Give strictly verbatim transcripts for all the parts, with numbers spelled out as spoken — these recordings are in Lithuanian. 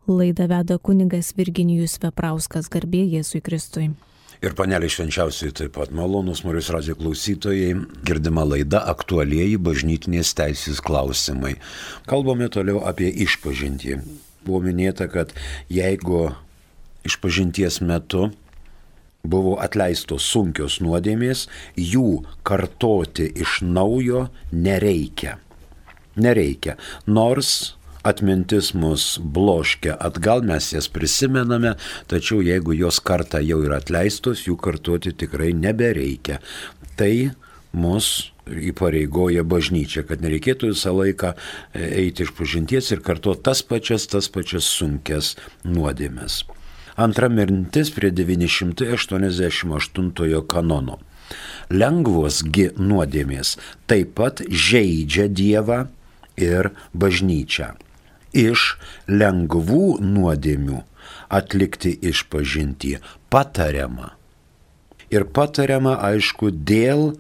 Laidą veda kunigas Virginijus Veprauskas, garbė Jėzui Kristui. Ir panelė švenčiausiai taip pat malonūs Marijos radijo klausytojai, girdima laida aktualieji bažnytinės teisės klausimai. Kalbame toliau apie išpažintį. Buvo minėta, kad jeigu išpažinties metu buvo atleistos sunkios nuodėmės, jų kartoti iš naujo nereikia. Nereikia. Nors atmintis mus bloškia atgal, mes jas prisimename, tačiau jeigu jos kartą jau yra atleistos, jų kartoti tikrai nebereikia. Tai mus įpareigoja bažnyčia, kad nereikėtų visą laiką eiti išpažinties ir kartuoti tas pačias, tas pačias sunkias nuodėmes. Antra mintis prie devyni šimtai aštuoniasdešimt aštuntojo kanono. Lengvosgi nuodėmės taip pat žeidžia Dievą ir bažnyčią. Iš lengvų nuodėmių atlikti išpažintį patariama. Ir patariama, aišku, dėl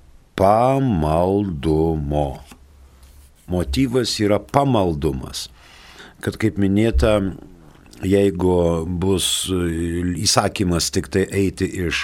pamaldumo. Motyvas yra pamaldumas. Kad, kaip minėta, jeigu bus įsakymas tik tai eiti iš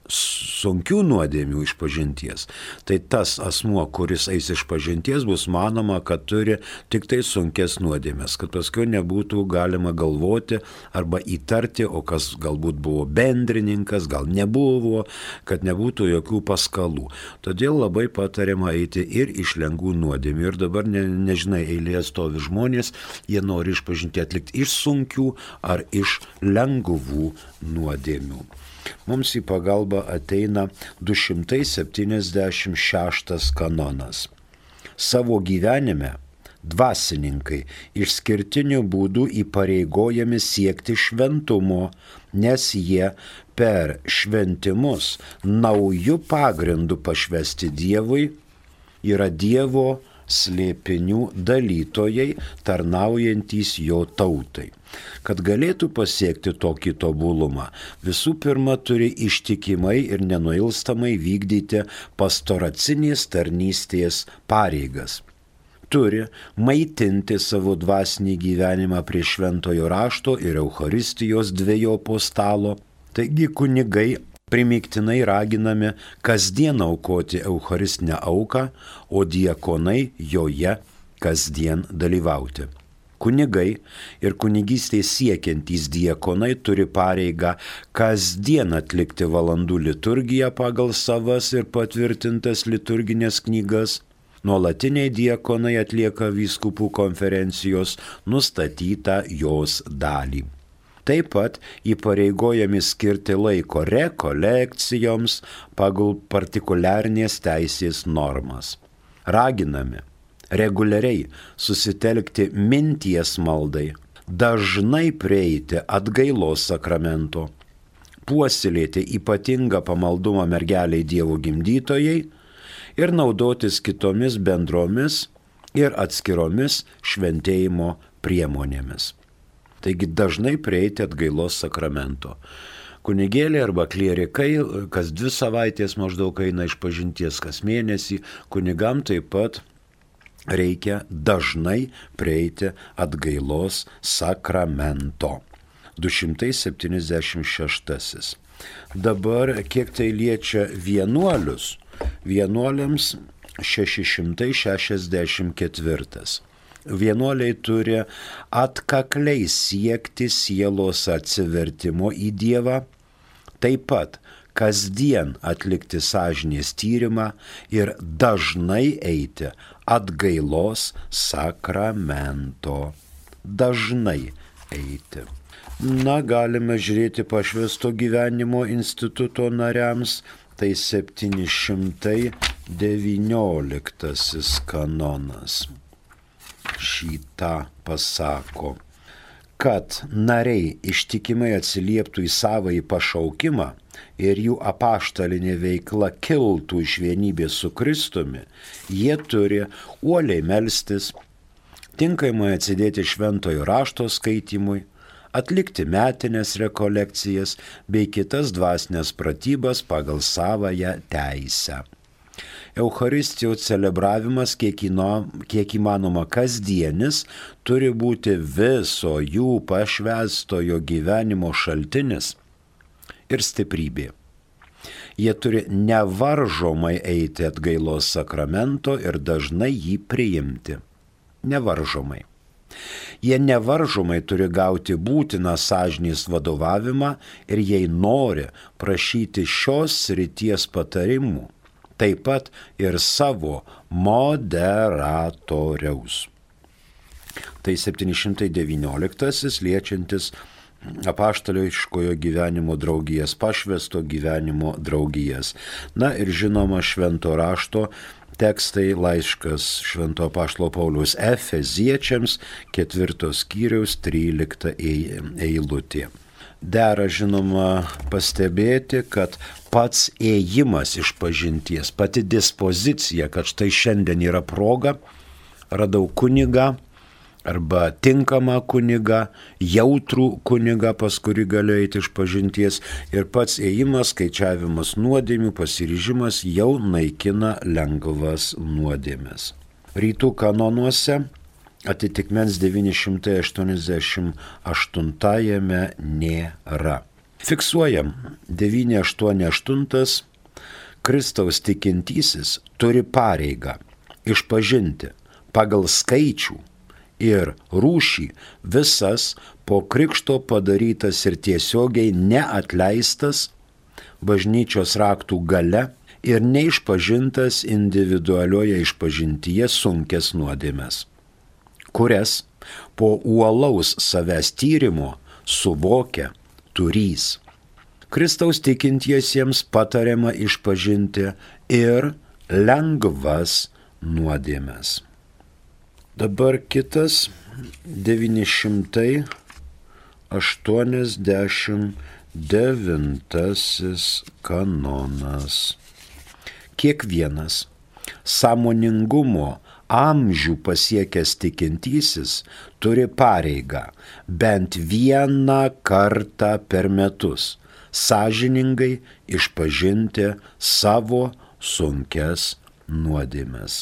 sunkių nuodėmių išpažinties, tai tas asmuo, kuris eis išpažinties, bus manoma, kad turi tik tai sunkes nuodėmės, kad paskui nebūtų galima galvoti arba įtarti, o kas galbūt buvo bendrininkas, gal nebuvo, kad nebūtų jokių paskalų. Todėl labai patariama eiti ir iš lengvų nuodėmių. Ir dabar ne, nežinai, eilėje stovi žmonės, jie nori išpažinti atlikti iš sunkių ar iš lengvų nuodėmių. Mums į pagalbą ateina du šimtai septyniasdešimt šeštas kanonas. Savo gyvenime dvasininkai išskirtiniu būdu įpareigojami siekti šventumo, nes jie per šventimus naujų pagrindų pašvęsti Dievui yra Dievo slėpinių dalytojai, tarnaujantys jo tautai. Kad galėtų pasiekti tokį tobulumą, visų pirma turi ištikimai ir nenuilstamai vykdyti pastoracinės tarnystės pareigas. Turi maitinti savo dvasinį gyvenimą prie šventojo rašto ir Eucharistijos dvejopo stalo. Taigi kunigai primygtinai raginami kasdien aukoti Eucharistinę auką, o diakonai joje kasdien dalyvauti. Kunigai ir kunigystės siekiantys diakonai turi pareigą kasdien atlikti valandų liturgiją pagal savas ir patvirtintas liturginės knygas. Nuolatiniai diakonai atlieka vyskupų konferencijos nustatytą jos dalį. Taip pat įpareigojami skirti laiko rekolekcijoms pagal partikuliarnės teisės normas. Raginami reguliariai susitelkti minties maldai, dažnai prieiti atgailos sakramento, puoselėti ypatingą pamaldumą mergeliai Dievo gimdytojai ir naudotis kitomis bendromis ir atskiromis šventėjimo priemonėmis. Taigi dažnai prieiti atgailos sakramento. Kunigėliai arba klierikai kas dvi savaitės maždaug eina išpažinties, kas mėnesį. Kunigam taip pat reikia dažnai prieiti atgailos sakramento. du šimtai septyniasdešimt šeštasis. Dabar kiek tai liečia vienuolius, vienuoliams šeši šimtai šešiasdešimt ketvirtas. Vienuoliai turi atkakliai siekti sielos atsivertimo į Dievą, taip pat kasdien atlikti sąžinės tyrimą ir dažnai eiti atgailos sakramento. Dažnai eiti. Na, galime žiūrėti pašvęsto gyvenimo instituto nariams, tai septyni šimtai devynioliktasis kanonas. Šitą pasako, kad nariai ištikimai atsilieptų į savąjį pašaukimą ir jų apaštalinė veikla kiltų iš vienybės su Kristumi, jie turi uoliai melstis, tinkamai atsidėti šventojo rašto skaitimui, atlikti metinės rekolekcijas bei kitas dvasinės pratybas pagal savąją teisę. Eucharistijos celebravimas kiek, įno, kiek įmanoma kasdienis turi būti viso jų pašvęstojo gyvenimo šaltinis ir stiprybė. Jie turi nevaržomai eiti atgailos sakramento ir dažnai jį priimti. Nevaržomai. Jie nevaržomai turi gauti būtiną sąžinės vadovavimą ir jei nori prašyti šios srities patarimų, taip pat ir savo moderatoriaus. Tai septyni šimtai devynioliktasis liečiantis apaštališkojo gyvenimo draugijas, pašvęsto gyvenimo draugijas. Na ir žinoma švento rašto tekstai, laiškas švento apaštalo Pauliaus Efeziečiams, ketvirtos skyriaus trylikta eilutė. Dera žinoma pastebėti, kad pats ėjimas išpažinties, pati dispozicija, kad štai šiandien yra proga, radau kunigą, arba tinkamą kunigą, jautrų kunigą, pas kurį galiu eiti išpažinties, ir pats ėjimas, skaičiavimas nuodėmių, pasiryžimas jau naikina lengvas nuodėmes. Rytų kanonuose atitikmens devyni šimtai aštuoniasdešimt aštuntajame nėra. Fiksuojam, devyni aštuoni aštuntas Kristaus tikintysis turi pareigą išpažinti pagal skaičių ir rūšį visas po krikšto padarytas ir tiesiogiai neatleistas bažnyčios raktų gale ir neišpažintas individualioje išpažintyje sunkes nuodėmes, kurias po uolaus savęs tyrimo suvokia turys. Kristaus tikintiesiems patariama išpažinti ir lengvas nuodėmes. Dabar kitas devyni šimtai aštuoniasdešimt devintasis kanonas. Kiekvienas sąmoningumo amžių pasiekęs tikintysis turi pareigą bent vieną kartą per metus sąžiningai išpažinti savo sunkias nuodėmes.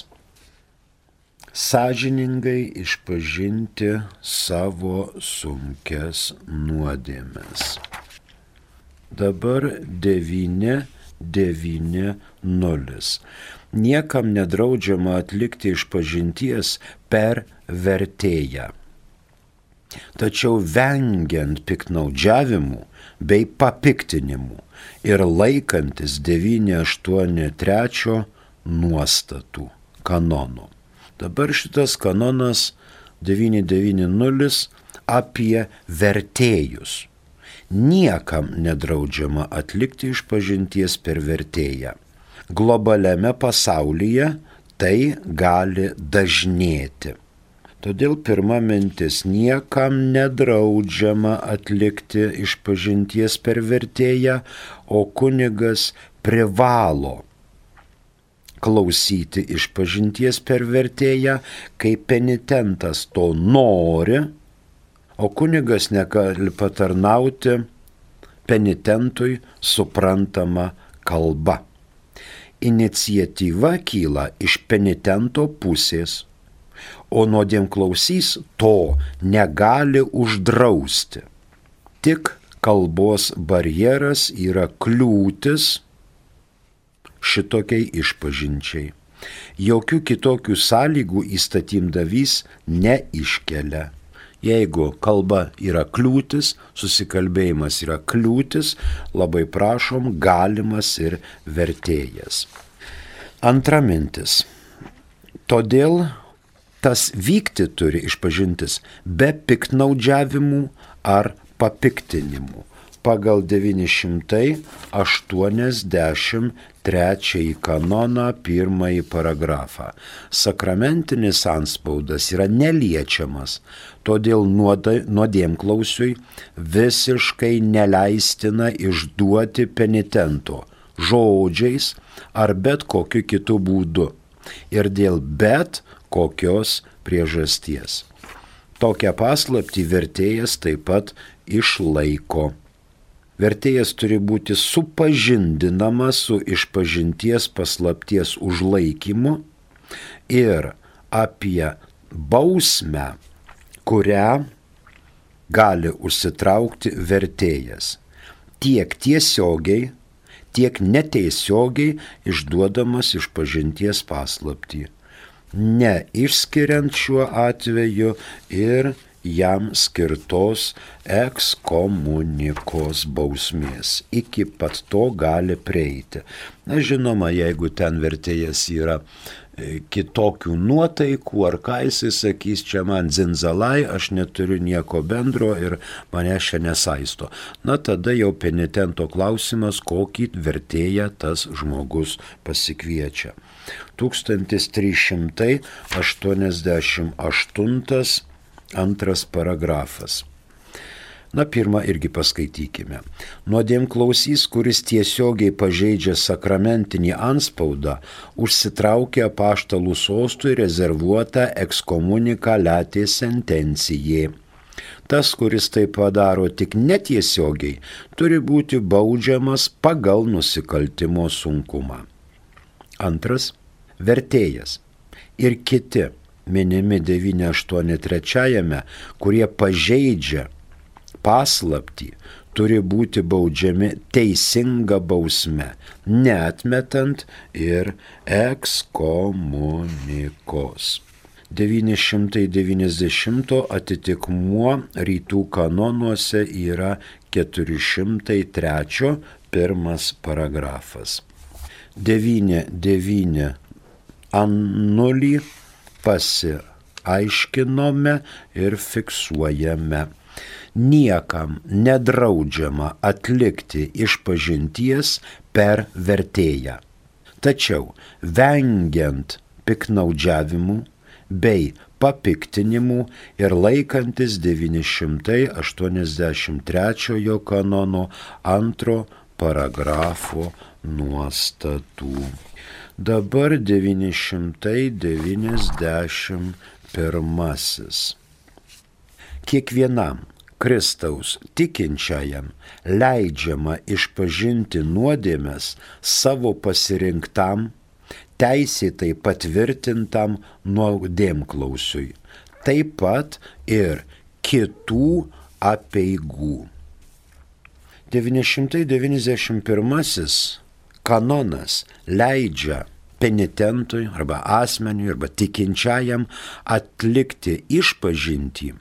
Sąžiningai išpažinti savo sunkias nuodėmes. Dabar devyni devyni nulis. Niekam nedraudžiama atlikti išpažinties per vertėją. Tačiau vengiant piktnaudžiavimų bei papiktinimų ir laikantis devyni aštuoni trečio nuostatų kanono. Dabar šitas kanonas devyni devyni nulis apie vertėjus. Niekam nedraudžiama atlikti išpažinties per vertėją. Globaliame pasaulyje tai gali dažnėti. Todėl pirma mintis, niekam nedraudžiama atlikti išpažinties per vertėją, o kunigas privalo klausyti išpažinties per vertėją, kai penitentas to nori, o kunigas negali patarnauti penitentui suprantama kalba. Iniciatyva kyla iš penitento pusės, o nuodėmklausys to negali uždrausti. Tik kalbos barjeras yra kliūtis šitokiai išpažinčiai. Jokių kitokių sąlygų įstatymdavys neiškelia. Jeigu kalba yra kliūtis, susikalbėjimas yra kliūtis, labai prašom, galimas ir vertėjas. Antra mintis. Todėl tas vykti turi išpažintis be piktnaudžiavimų ar papiktinimų. Pagal devyni šimtai aštuoniasdešimt trečiąjį kanoną pirmąjį paragrafą. Sakramentinis antspaudas yra neliečiamas, todėl nuodėmklausiui visiškai neleistina išduoti penitento žodžiais ar bet kokiu kitu būdu ir dėl bet kokios priežasties. Tokią paslaptį vertėjas taip pat išlaiko. Vertėjas turi būti supažindinamas su išpažinties paslapties užlaikymu ir apie bausmę, kurią gali užsitraukti vertėjas. Tiek tiesiogiai, tiek netiesiogiai išduodamas išpažinties paslaptį, neišskiriant šiuo atveju ir jam skirtos ekskomunikos bausmės. Iki pat to gali prieiti. Na, žinoma, jeigu ten vertėjas yra kitokių nuotaikų, ar ką jisai sakys, čia man dzinzalai, aš neturiu nieko bendro ir mane čia nesaisto. Na, tada jau penitento klausimas, kokį vertėją tas žmogus pasikviečia. tūkstantis trys šimtai aštuoniasdešimt aštuntas antras paragrafas. Na, pirmą irgi paskaitykime. Nuodėmklausys, kuris tiesiogiai pažeidžia sakramentinį antspaudą, užsitraukia apaštalų sostui rezervuotą ekskomuniką latė sentencijai. Tas, kuris tai padaro tik netiesiogiai, turi būti baudžiamas pagal nusikaltimo sunkumą. Antras. Vertėjas ir kiti minimi devyni aštuoni trečiajame, kurie pažeidžia paslaptį, turi būti baudžiami teisinga bausme, neatmetant ir ekskomunikos. devyni šimtai devyniasdešimto atitikmuo rytų kanonuose yra keturi šimtai trečias pirmas paragrafas. devyni devyni nulį pasiaiškinome ir fiksuojame. Niekam nedraudžiama atlikti išpažinties per vertėją. Tačiau vengiant piknaudžiavimų bei papiktinimų ir laikantis devyni šimtai aštuoniasdešimt trečiojo kanono antro paragrafo nuostatų. Dabar devyni šimtai devyniasdešimt pirmasis. Kiekvienam Kristaus tikinčiajam leidžiama išpažinti nuodėmes savo pasirinktam, teisėtai patvirtintam nuodėmklausiui, taip pat ir kitų apeigų. devyni šimtai devyniasdešimt pirmasis kanonas leidžia penitentui arba asmeniui arba tikinčiajam atlikti išpažintį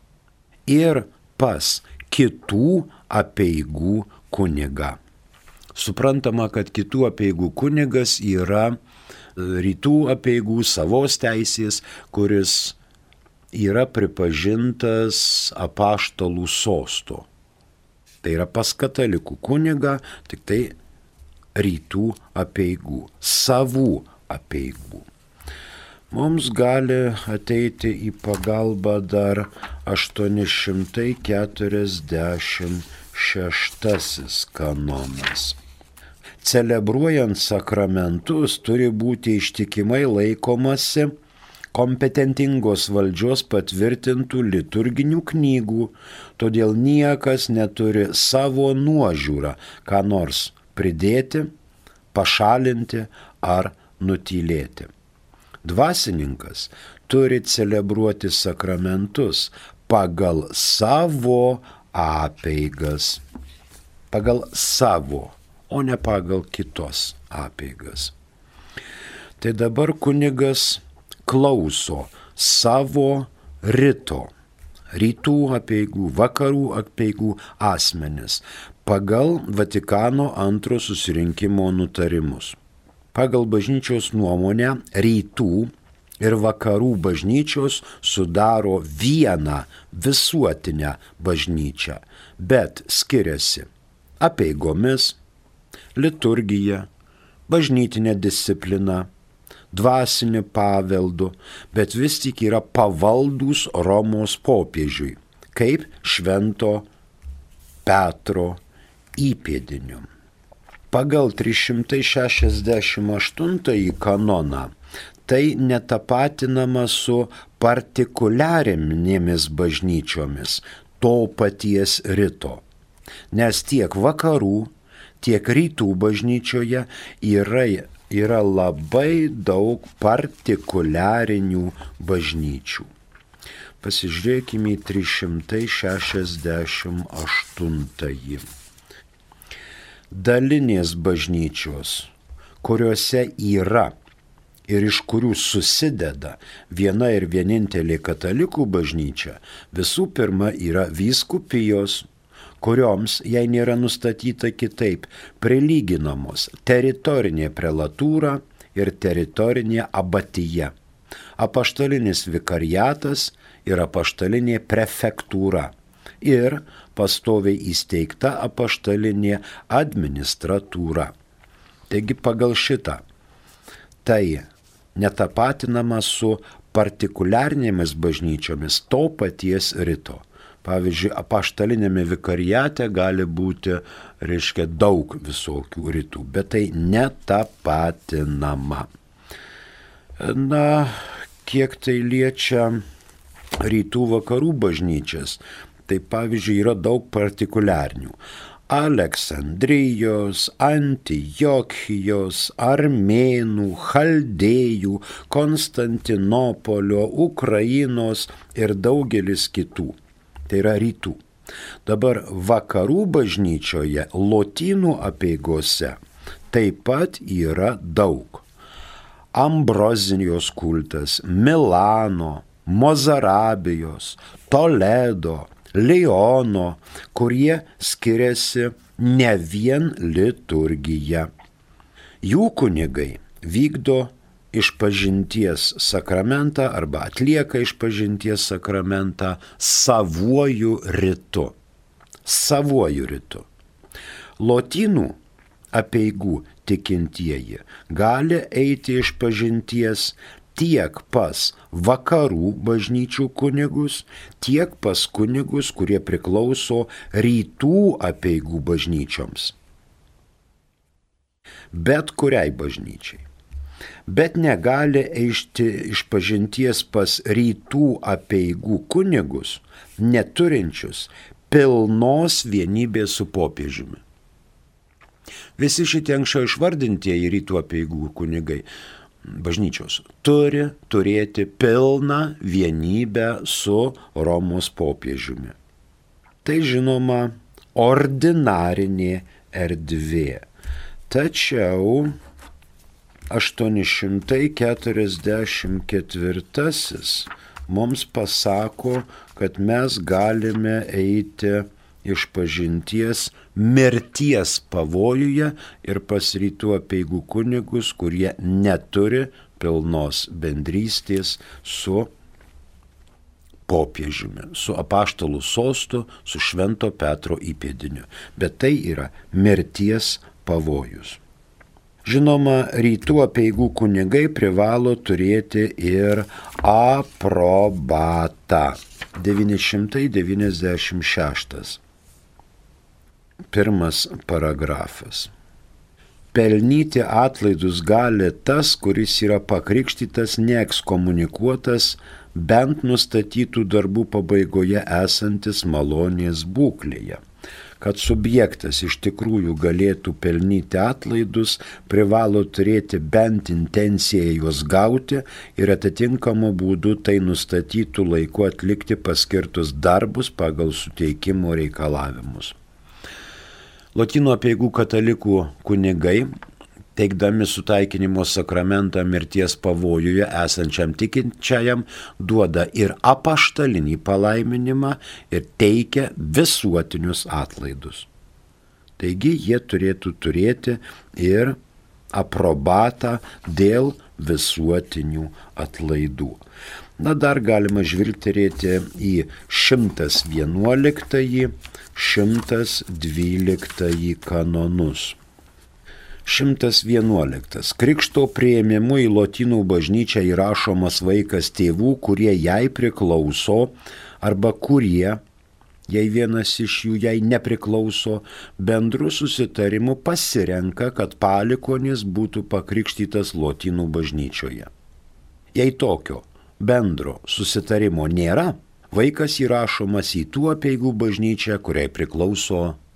ir pas kitų apeigų kunigą. Suprantama, kad kitų apeigų kunigas yra rytų apeigų savos teisės, kuris yra pripažintas apaštalų sosto. Tai yra pas katalikų kunigą, tik tai rytų apeigų, savų apeigų. Mums gali ateiti į pagalbą dar aštuoni šimtai keturiasdešimt šeštasis kanonas. Celebruojant sakramentus turi būti ištikimai laikomasi kompetentingos valdžios patvirtintų liturginių knygų, todėl niekas neturi savo nuožiūrą ką nors pridėti, pašalinti ar nutylėti. Dvasininkas turi celebruoti sakramentus pagal savo apeigas, pagal savo, o ne pagal kitos apeigas. Tai dabar kunigas klauso savo rito, rytų apeigų, vakarų apeigų asmenis pagal Vatikano antro susirinkimo nutarimus. Pagal bažnyčios nuomonę rytų ir vakarų bažnyčios sudaro vieną visuotinę bažnyčią, bet skiriasi apeigomis, liturgija, bažnytinė disciplina, dvasinį paveldu, bet vis tik yra pavaldūs Romos popiežiui, kaip Švento Petro įpėdiniu. Pagal trys šimtai šešiasdešimt aštuntąjį kanoną tai netapatinama su partikuliarinėmis bažnyčiomis to paties rito. nes tiek vakarų, tiek rytų bažnyčioje yra, yra labai daug partikuliarinių bažnyčių. Pasižiūrėkime į trys šimtai šešiasdešimt aštuntąjį. Dalinės bažnyčios, kuriuose yra ir iš kurių susideda viena ir vienintelė katalikų bažnyčia, visų pirma yra vyskupijos, kurioms, jei nėra nustatyta kitaip, prilyginamos teritorinė prelatūra ir teritorinė abatija, apaštalinis vikariatas ir apaštalinė prefektūra ir pastoviai įsteigta apaštalinė administratūra. Taigi pagal šitą tai netapatinama su partikuliarnėmis bažnyčiomis to paties rito. Pavyzdžiui, apaštalinėme vikariate gali būti, reiškia, daug visokių rytų, bet tai netapatinama. Na, kiek tai liečia rytų vakarų bažnyčias, tai pavyzdžiui yra daug partikuliarnių. Aleksandrijos, Antiochijos, Armėnų, Chaldėjų, Konstantinopolio, Ukrainos ir daugelis kitų. Tai yra rytų. Dabar vakarų bažnyčioje, lotynų apeigose taip pat yra daug. Ambrozijos kultas, Milano, Mozarabijos, Toledo, Liono, kurie skiriasi ne vien liturgija. Jų kunigai vykdo išpažinties sakramentą arba atlieka išpažinties sakramentą savuoju ritu. Savuoju ritu. Lotynų apeigų tikintieji gali eiti išpažinties tiek pas vakarų bažnyčių kunigus, tiek pas kunigus, kurie priklauso rytų apeigų bažnyčioms. Bet kuriai bažnyčiai. Bet negali eiti išpažinties pas rytų apeigų kunigus, neturinčius pilnos vienybės su popiežiumi. Visi šitie anksčiau išvardintieji rytų apeigų kunigai bažnyčios turi turėti pilną vienybę su Romos popiežiumi. Tai žinoma ordinarinė erdvė. Tačiau aštuoni šimtai keturiasdešimt ketvirtasis mums pasako, kad mes galime eiti išpažinties mirties pavojuje ir pas rytų apeigų kunigus, kurie neturi pilnos bendrystės su popiežiumi, su apaštalų sostu, su Švento Petro įpėdiniu. Bet tai yra mirties pavojus. Žinoma, rytų apeigų kunigai privalo turėti ir aprobatą. devyni šimtai devyniasdešimt šeštas. Pirmas paragrafas. Pelnyti atlaidus gali tas, kuris yra pakrikštytas neekskomunikuotas, bent nustatytų darbų pabaigoje esantis malonės būklėje. Kad subjektas iš tikrųjų galėtų pelnyti atlaidus, privalo turėti bent intenciją juos gauti ir atitinkamu būdu tai nustatytų laiku atlikti paskirtus darbus pagal suteikimo reikalavimus. Lotynų apeigų katalikų kunigai, teikdami sutaikinimo sakramentą mirties pavojuje esančiam tikinčiajam, duoda ir apaštalinį palaiminimą ir teikia visuotinius atlaidus. Taigi jie turėtų turėti ir aprobatą dėl visuotinių atlaidų. Na, dar galima žvilgterėti į šimtas vienuoliktąjį, šimtas dvyliktąjį kanonus. šimtas vienuoliktas. Krikšto priėmimu į lotynų bažnyčią įrašomas vaikas tėvų, kurie jai priklauso, arba kurie, jei vienas iš jų jai nepriklauso, bendru susitarimu pasirenka, kad palikonis būtų pakrikštytas lotynų bažnyčioje. Jei tokio bendro susitarimo nėra, vaikas įrašomas į tų apeigų bažnyčią, kuriai priklauso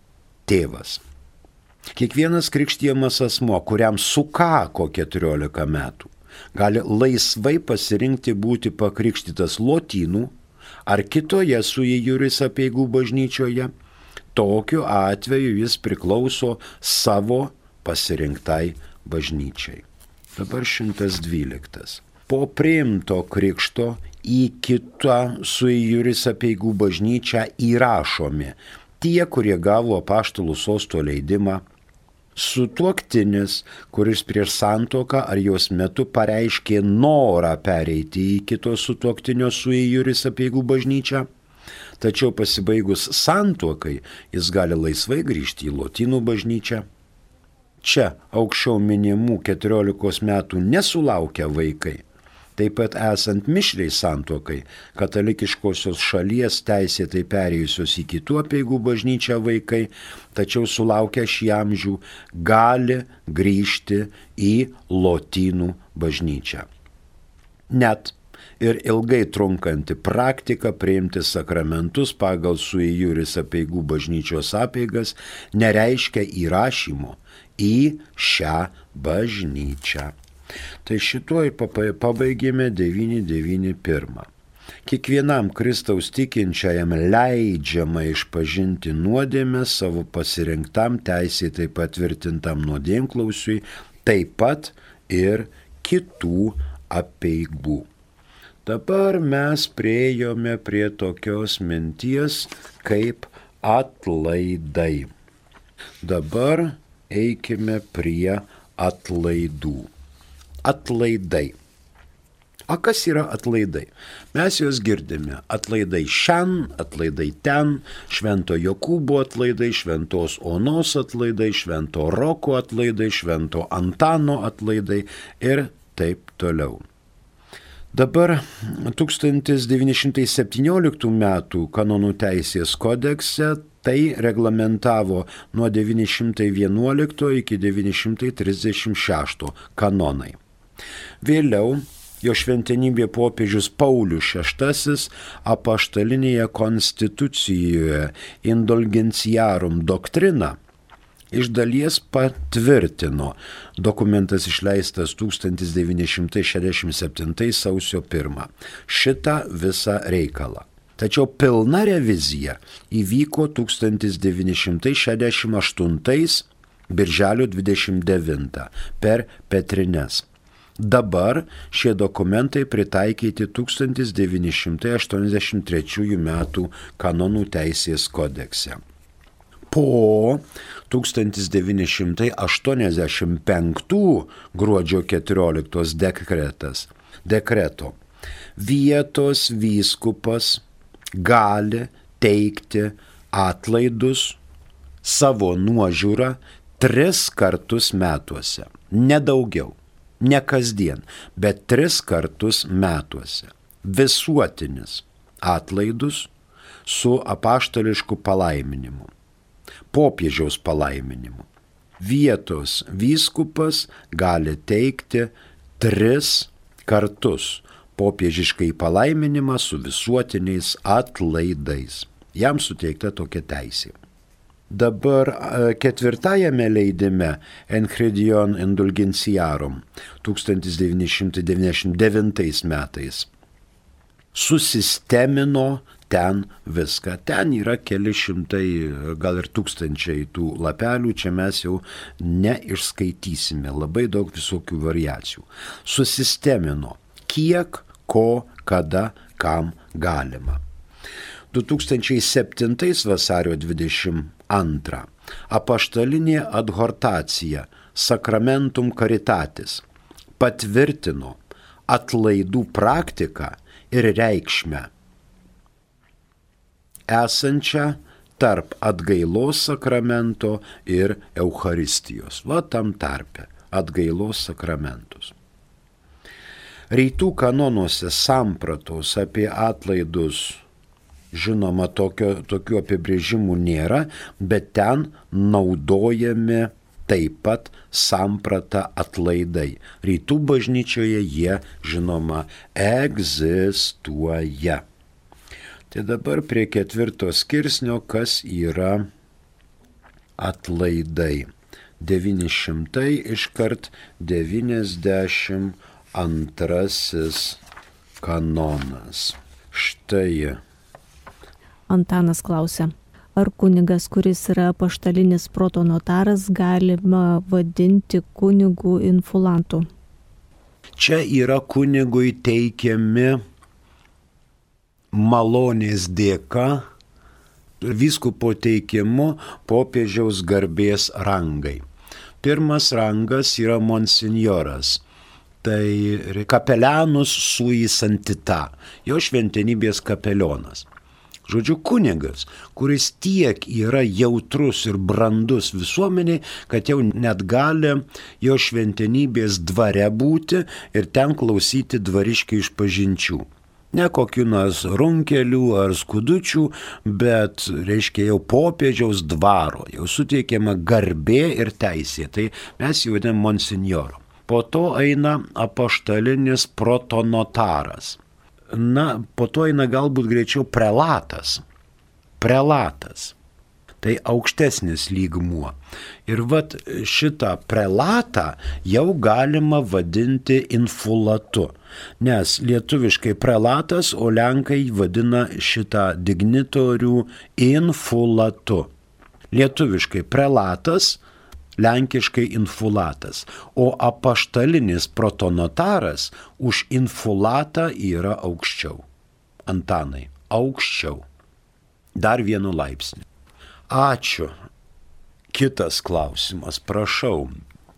tėvas. Kiekvienas krikštijamas asmo, kuriam sukako keturiolika metų, gali laisvai pasirinkti būti pakrikštytas lotynų ar kitoje sui juris apeigų bažnyčioje. Tokiu atveju jis priklauso savo pasirinktai bažnyčiai. Dabar šimtas dvyliktas. Po priimto krikšto į kitą sui juris apeigų bažnyčią įrašomi tie, kurie gavo apaštalų sosto leidimą, sutuoktinis, kuris prieš santuoką ar jos metu pareiškė norą pereiti į kito sutuoktinio sui juris apeigų bažnyčią, tačiau pasibaigus santuokai jis gali laisvai grįžti į lotynų bažnyčią. Čia aukščiau minimų keturiolikos metų nesulaukę vaikai, taip pat esant mišriai santuokai, katalikiškosios šalies teisėtai perėjusios į kitų apeigų bažnyčią vaikai, tačiau sulaukę šį amžių gali grįžti į lotynų bažnyčią. Net ir ilgai trunkanti praktika priimti sakramentus pagal sui juris apeigų bažnyčios apeigas nereiškia įrašymo į šią bažnyčią. Tai šituoj pabaigėme devyni devyni pirmą. Kiekvienam Kristaus tikinčiajam leidžiama išpažinti nuodėmę savo pasirinktam teisėtai patvirtintam nuodėmklausiui, taip pat ir kitų apeigų. Dabar mes priėjome prie tokios minties kaip atlaidai. Dabar eikime prie atlaidų. Atlaidai. O kas yra atlaidai? Mes juos girdime. Atlaidai šen, atlaidai ten, Švento Jokūbo atlaidai, Šventos Onos atlaidai, Švento Roko atlaidai, Švento Antano atlaidai ir taip toliau. Dabar tūkstantis devyni šimtai septynioliktų metų kanonų teisės kodekse tai reglamentavo nuo devyni šimtai vienuolikto iki devyni šimtai trisdešimt šešto kanonai. Vėliau jo šventenybė popiežius Paulius šeštasis apaštalinėje konstitucijoje Indulgenciarum doktriną iš dalies patvirtino. Dokumentas išleistas tūkstantis devyni šimtai šešiasdešimt septintais sausio pirmą. Šitą visą reikalą. Tačiau pilna revizija įvyko tūkstantis devyni šimtai šešiasdešimt aštuntais birželio dvidešimt devintą per Petrines. Dabar šie dokumentai pritaikyti tūkstantis devyni šimtai aštuoniasdešimt trečiųjų metų kanonų teisės kodekse. Po tūkstantis devyni šimtai aštuoniasdešimt penktų gruodžio keturioliktos dekretas, dekreto vietos vyskupas gali teikti atlaidus savo nuožiūrą tris kartus metuose, ne daugiau. Ne kasdien, bet tris kartus metuose. Visuotinis atlaidus su apaštališku palaiminimu, popiežiaus palaiminimu. Vietos vyskupas gali teikti tris kartus popiežiškai palaiminimą su visuotiniais atlaidais. Jam suteikta tokia teisė. Dabar ketvirtajame leidime Enchiridion Indulgenciarum tūkstantis devyni šimtai devyniasdešimt devintais metais susistemino ten viską. Ten yra keli šimtai, gal ir tūkstančiai tų lapelių, čia mes jau neišskaitysime, labai daug visokių variacijų. Susistemino, kiek, ko, kada, kam galima. du tūkstančiai septintais vasario dvidešimt antrą apaštalinė adhortacija Sacramentum Caritatis patvirtino atlaidų praktiką ir reikšmę esančią tarp atgailos sakramento ir Eucharistijos. Va tam tarpe atgailos sakramentus. Rytų kanonuose sampratos apie atlaidus, žinoma, tokio, tokių apibrėžimų nėra, bet ten naudojami taip pat samprata atlaidai. Rytų bažnyčioje jie, žinoma, egzistuoja. Tai dabar prie ketvirto skirsnio, kas yra atlaidai. devyni šimtai iškart devyniasdešimt antrasis kanonas. Štai. Antanas klausia, ar kunigas, kuris yra apaštalinis protonotaras, galima vadinti kunigu infulantu? Čia yra kunigui teikiami malonės dėka vyskupo teikimu popiežiaus garbės rangai. Pirmas rangas yra monsinjoras, tai kapelianus sui santita, jo šventenybės kapelionas. Žodžiu, kunigas, kuris tiek yra jautrus ir brandus visuomeniai, kad jau net gali jo šventenybės dvare būti ir ten klausyti dvariškių išpažinčių. Ne kokių nors runkelių ar skudučių, bet, reiškia, jau popiežiaus dvaro, jau suteikiama garbė ir teisė. Tai mes jį vadiname monsinjoru. Po to eina apaštalinis protonotaras. Na, po to eina galbūt greičiau prelatas. Prelatas. Tai aukštesnis lygmuo. Ir vat šitą prelatą jau galima vadinti infulatu. Nes lietuviškai prelatas, o lenkai vadina šitą dignitorių infulatu. Lietuviškai prelatas, lenkiškai infulatas, o apaštalinis protonotaras už infulatą yra aukščiau. Antanai, aukščiau. Dar vienu laipsniu. Ačiū. Kitas klausimas, prašau.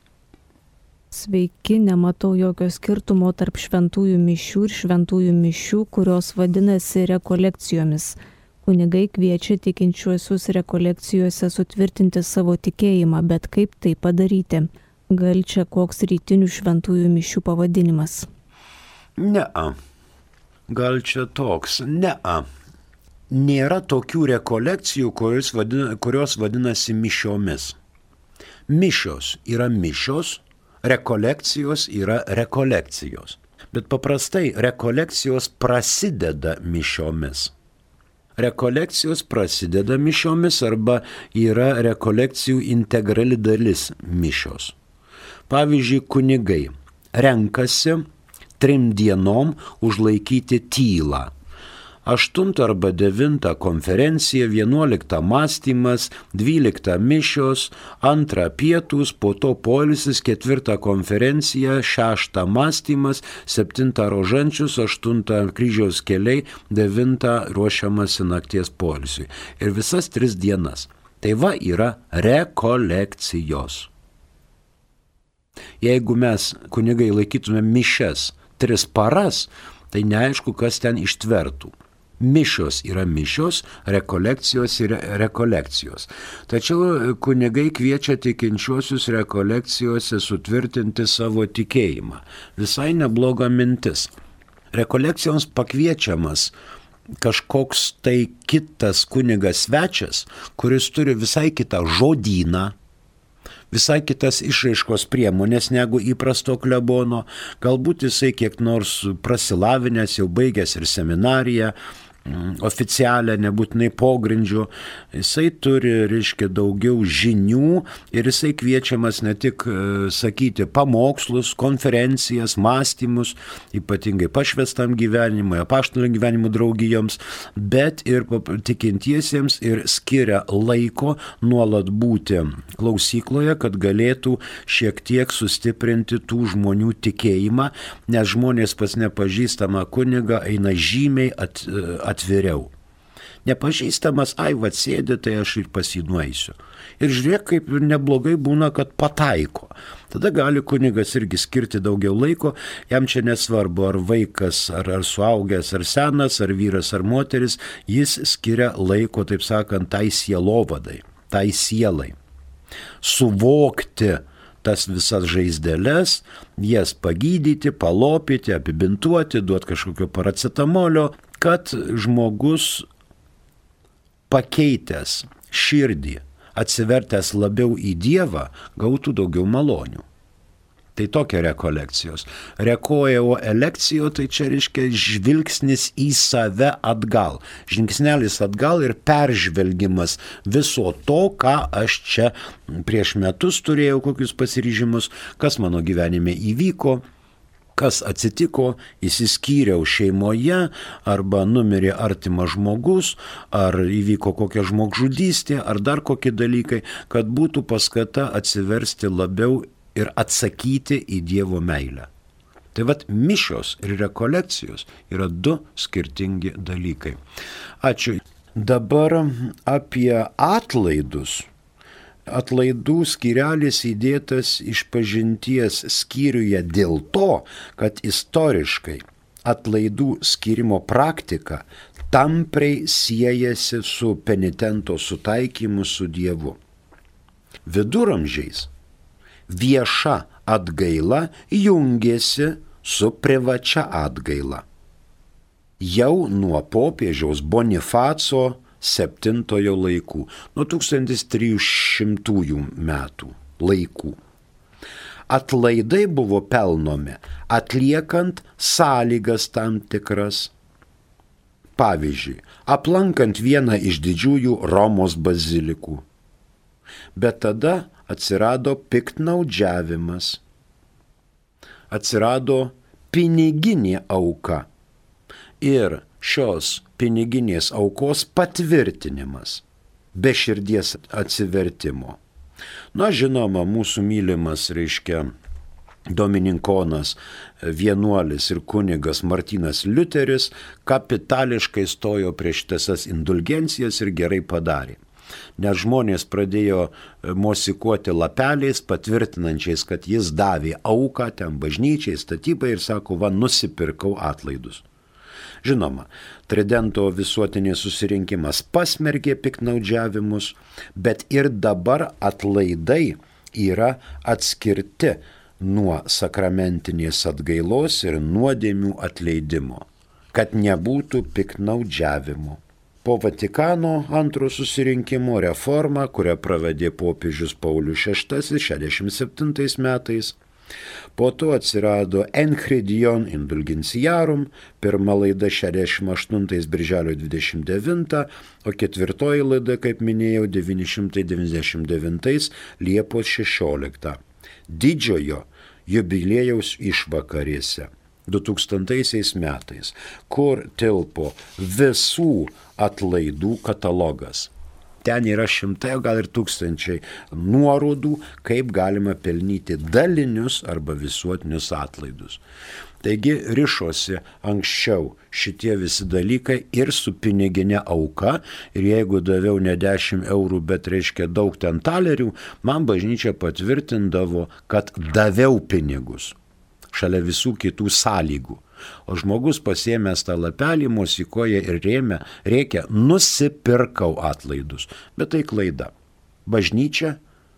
Sveiki, nematau jokio skirtumo tarp šventųjų mišių ir šventųjų mišių, kurios vadinasi rekolekcijomis. Kunigai kviečia tikinčiuosius rekolekcijose sutvirtinti savo tikėjimą, bet kaip tai padaryti? Gal čia koks rytinių šventųjų mišių pavadinimas? Ne-a. Gal čia toks? Ne-a. Nėra tokių rekolekcijų, kurios, vadina, kurios vadinasi mišiomis. Mišios yra mišios, rekolekcijos yra rekolekcijos. Bet paprastai rekolekcijos prasideda mišiomis. Rekolekcijos prasideda mišiomis arba yra rekolekcijų integrali dalis mišios. Pavyzdžiui, kunigai renkasi trim dienom užlaikyti tylą. Aštuntą arba devintą konferencija, vienuoliktą mąstymas, dvyliktą mišios, antrą pietus, po to poilsis, ketvirtą konferencija, šeštą mąstymas, septintą rožančius, aštuntą kryžiaus keliai, devintą ruošiamasi nakties poilsiui. Ir visas tris dienas. Tai va yra rekolekcijos. Jeigu mes, kunigai, laikytume mišias tris paras, tai neaišku, kas ten ištvertų. Mišios yra mišios, rekolekcijos yra rekolekcijos. Tačiau kunigai kviečia tikinčiuosius rekolekcijose sutvirtinti savo tikėjimą. Visai nebloga mintis. Rekolekcijoms pakviečiamas kažkoks tai kitas kunigas svečias, kuris turi visai kitą žodyną, visai kitas išraiškos priemonės negu įprasto klebono. Galbūt jisai kiek nors prasilavinęs, jau baigęs ir seminariją, oficialią, nebūtinai pogrindžio. Jisai turi, reiškia, daugiau žinių ir jisai kviečiamas ne tik sakyti pamokslus, konferencijas, mąstymus, ypatingai pašvestam gyvenimui, apaštalų gyvenimų draugijoms, bet ir tikintiesiems ir skiria laiko nuolat būti klausykloje, kad galėtų šiek tiek sustiprinti tų žmonių tikėjimą, nes žmonės pas nepažįstamą kunigą eina žymiai at, atviriau. Nepažįstamas, ai, va sėdi, tai aš ir pasinueisiu. Ir žiūrėk, kaip neblogai būna, kad pataiko. Tada gali kunigas irgi skirti daugiau laiko, jam čia nesvarbu, ar vaikas, ar, ar suaugęs, ar senas, ar vyras, ar moteris, jis skiria laiko, taip sakant, tai sielovadai, tai sielai. Suvokti tas visas žaizdeles, jas pagydyti, palopyti, apibintuoti, duoti kažkokio paracetamolio, kad žmogus pakeitęs širdį, atsivertęs labiau į Dievą, gautų daugiau malonių. Tai tokia rekolekcijos. Rekojo elekcijo, tai čia reiškia žvilgsnis į save atgal. Žingsnelis atgal ir peržvelgimas viso to, ką aš čia prieš metus turėjau, kokius pasiryžimus, kas mano gyvenime įvyko, kas atsitiko, įsiskyriau šeimoje, arba numirė artimas žmogus, ar įvyko kokia žmogžudystė, ar dar kokie dalykai, kad būtų paskata atsiversti labiau ir atsakyti į Dievo meilę. Tai vat mišios ir rekolekcijos yra du skirtingi dalykai. Ačiū. Dabar apie atlaidus. Atlaidų skyrelis įdėtas išpažinties skyriuje dėl to, kad istoriškai atlaidų skyrimo praktika tampriai siejasi su penitento sutaikymu su Dievu. Viduramžiais vieša atgaila jungėsi su privačia atgaila. Jau nuo popiežiaus Bonifaco septintojo laikų, nuo tūkstantis trijų šimtųjų metų laikų. Atlaidai buvo pelnomi atliekant sąlygas tam tikras. Pavyzdžiui, aplankant vieną iš didžiųjų Romos bazilikų. Bet tada atsirado piktnaudžiavimas, atsirado piniginė auka ir šios piniginės aukos patvirtinimas be širdies atsivertimo. Na, žinoma, mūsų mylimas, reiškia, domininkonas, vienuolis ir kunigas Martynas Liuteris kapitališkai stojo prieš šitas indulgencijas ir gerai padarė. Nes žmonės pradėjo mosikuoti lapeliais, patvirtinančiais, kad jis davė auką ten bažnyčiai, statybai ir sako, va, nusipirkau atlaidus. Žinoma, Tridento visuotinės susirinkimas pasmerkė piktnaudžiavimus, bet ir dabar atlaidai yra atskirti nuo sakramentinės atgailos ir nuodėmių atleidimo, kad nebūtų piktnaudžiavimo. Po Vatikano antro susirinkimo reforma, kurią pravedė popiežius Paulius šeštasis šešiasdešimt septintais metais, po to atsirado Enchiridion Indulgenciarum, pirma laida šešiasdešimt aštuntais birželio dvidešimt devintą, o ketvirtoji laida, kaip minėjau, devyni šimtai devyniasdešimt devintais Liepos šešioliktą. Didžiojo jubiliejaus išvakarėse du tūkstantaisiais metais, kur tilpo visų atlaidų katalogas. Ten yra šimtai, gal ir tūkstančiai nuorodų, kaip galima pelnyti dalinius arba visuotinius atlaidus. Taigi rišosi anksčiau šitie visi dalykai ir su piniginė auka, ir jeigu daviau ne dešimt eurų, bet reiškia daug ten talerių, man bažnyčia patvirtindavo, kad daviau pinigus šalia visų kitų sąlygų. O žmogus pasiėmęs tą lapelį, mosikuoja ir rėmė, reikia, nusipirkau atlaidus. Bet tai klaida. Bažnyčia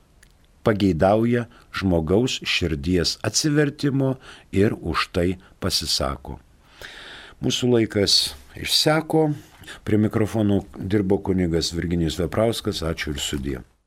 pageidauja žmogaus širdies atsivertimo ir už tai pasisako. Mūsų laikas išseko. Prie mikrofonų dirbo kunigas Virginijus Veprauskas. Ačiū ir sudie.